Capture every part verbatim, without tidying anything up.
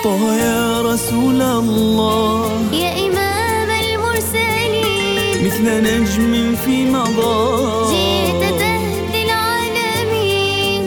طه يا رسول الله يا إمام المرسلين، مثل نجم في مضى جئت تهدي العالمين.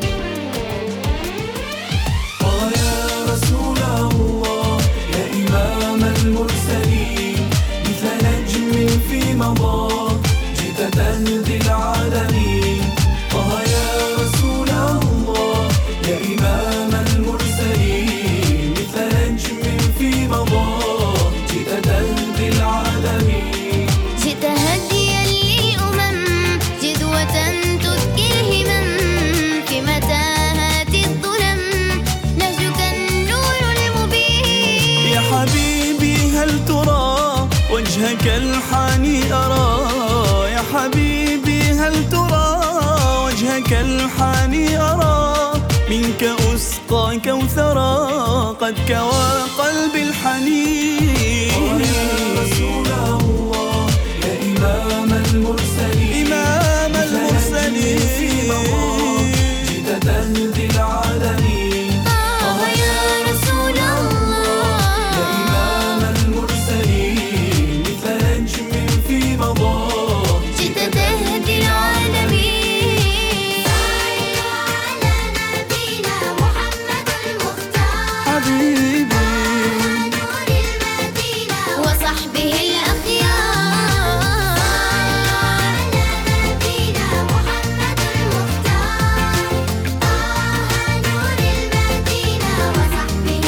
طه يا رسول الله يا إمام المرسلين، مثل نجم في مضى جئت تهدي العالمين. طه يا رسول الله يا إمام المرسلين، مثل نجم في مضى جئت تهدي العالمين. جئت هديا للأمم، جدوة تذكي الهمم في متاهات الظلم، نهجك النور المبين. يا حبيبي هل ترى وجهك الحاني أرى، يا حبيبي هل ترى وجهك الحاني أرى، منك أسقى كوثرا قد كوى قلبي الحنين. يا رسول الله يا إمام المرسلين، إمام المرسلين جئت تهدي العالمين. طه يا رسول الله يا إمام المرسلين، مثل نجم في مضى جئت تهدي العالمين. صلوا على نبينا محمد المختار، حبيبي نور المدينة وصحبه الأخيار. على نبينا محمد المختار، طه نور المدينة وصحبه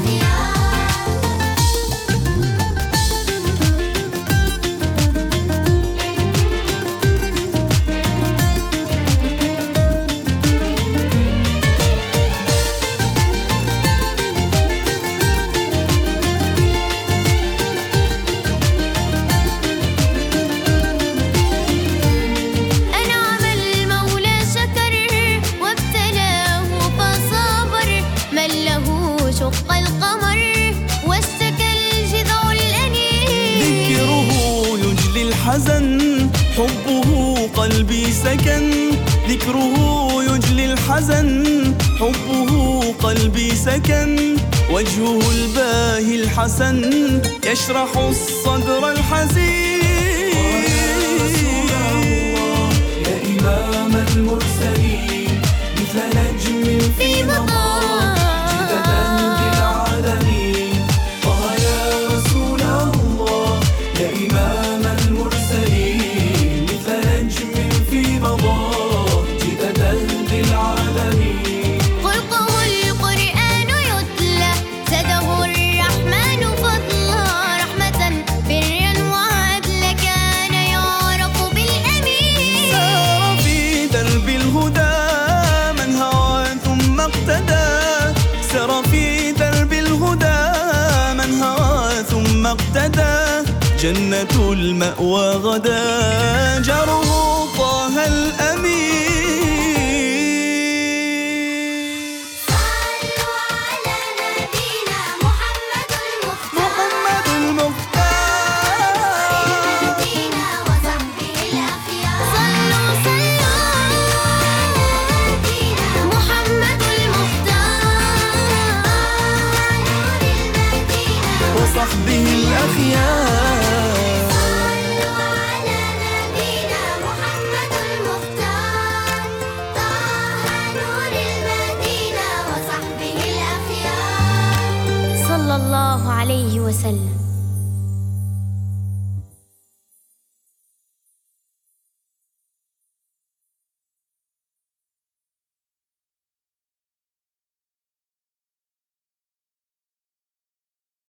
أنعم المولى شكر وابتلاه فصبر، من له شق القمر واشتكى الجذع الأنين. ذكره يجلي الحزن، حبه قلبي سكن. ذكره يجلي الحزن، حبه قلبي سكن. وجهه الباهي الحسن يشرح الصدر الحزين. يا إمام المرسلين، مثل نجم في مضى جئت تهدي العالمين. طه يا رسول الله يا إمام المرسلين، مثل نجم في مضى جئت تهدي العالمين. خلقه القرآن يتلى، زاده الرحمن فضلا، رحمة برا وعدلا كان يعرف بالأمين. سار في درب الهدى من هوى ثم اقتدى، سار في درب الهدى من هوى ثم اقتدى. جنة المأوى غدا جاره طه الأمين. صلوا على نبينا محمد المختار، محمد المختار المدينة وصحبه الأخيار. صلوا صلوا نبينا محمد المختار، نور المدينة وصحبه الأخيار. صلوا على نبينا محمد المختار، طه نور المدينة وصحبه الأخيار. صلى الله عليه وسلم.